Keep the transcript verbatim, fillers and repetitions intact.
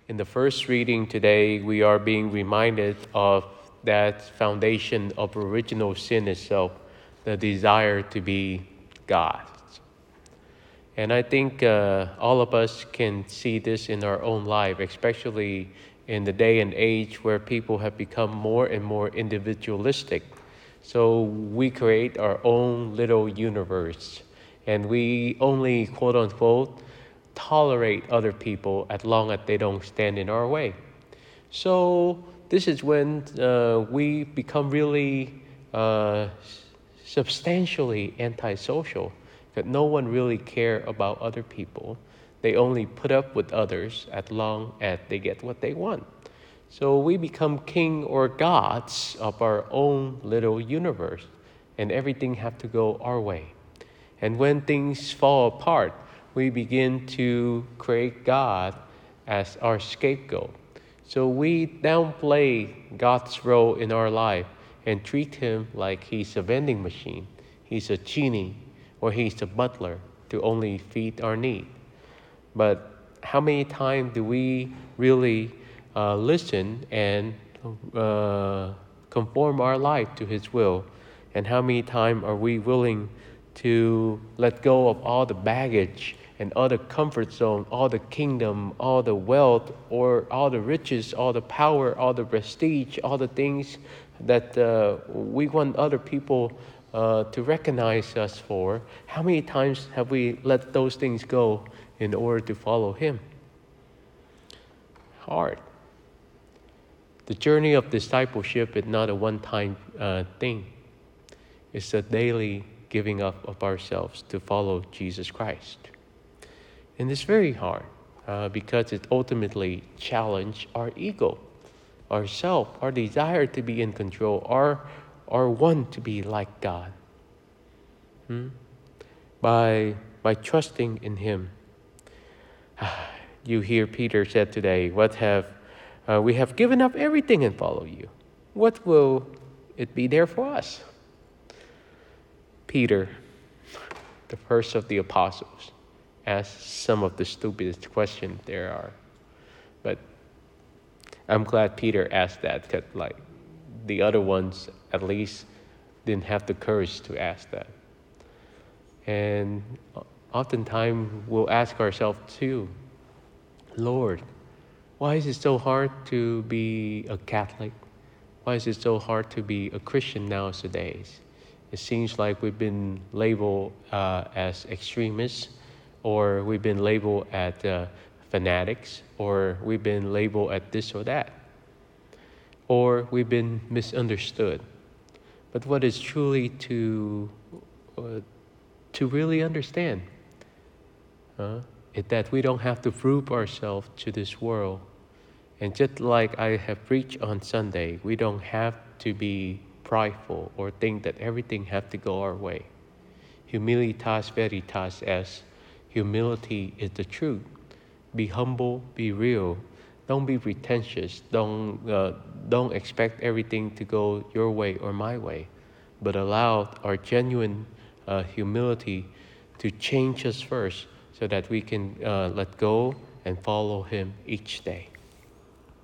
In the first reading today, we are being reminded of that foundation of original sin itself, the desire to be God. And I think uh, all of us can see this in our own life, especially in the day and age where people have become more and more individualistic. So we create our own little universe, and we only, quote unquote, tolerate other people as long as they don't stand in our way. So this is when uh, we become really uh, substantially antisocial, that no one really care about other people. They only put up with others as long as they get what they want. So we become king or gods of our own little universe, and everything have to go our way. And when things fall apart, we begin to create God as our scapegoat. So we downplay God's role in our life and treat him like he's a vending machine, he's a genie, or he's a butler to only feed our need. But how many times do we really uh, listen and uh, conform our life to his will? And how many times are we willing to let go of all the baggage and all the comfort zone, all the kingdom, all the wealth, or all the riches, all the power, all the prestige, all the things that uh, we want other people uh, to recognize us for? How many times have we let those things go in order to follow him? Hard. The journey of discipleship is not a one-time uh, thing. It's a daily giving up of ourselves to follow Jesus Christ. And it's very hard uh, because it ultimately challenges our ego, our self, our desire to be in control, our, our want to be like God. Hmm? By, by trusting in him. You hear Peter said today, "What have uh, we have given up everything and follow you. What will it be there for us?" Peter, the first of the apostles, asked some of the stupidest questions there are. But I'm glad Peter asked that, because like the other ones at least didn't have the courage to ask that. And oftentimes we'll ask ourselves too, Lord, why is it so hard to be a Catholic? Why is it so hard to be a Christian nowadays? It seems like we've been labeled uh, as extremists, or we've been labeled as uh, fanatics, or we've been labeled as this or that, or we've been misunderstood. But what is truly to uh, to really understand uh, is that we don't have to prove ourselves to this world. And just like I have preached on Sunday, we don't have to be prideful or think that everything has to go our way. Humilitas veritas, as humility is the truth. Be humble, be real. Don't be pretentious. Don't, uh, don't expect everything to go your way or my way. But allow our genuine uh, humility to change us first so that we can uh, let go and follow him each day.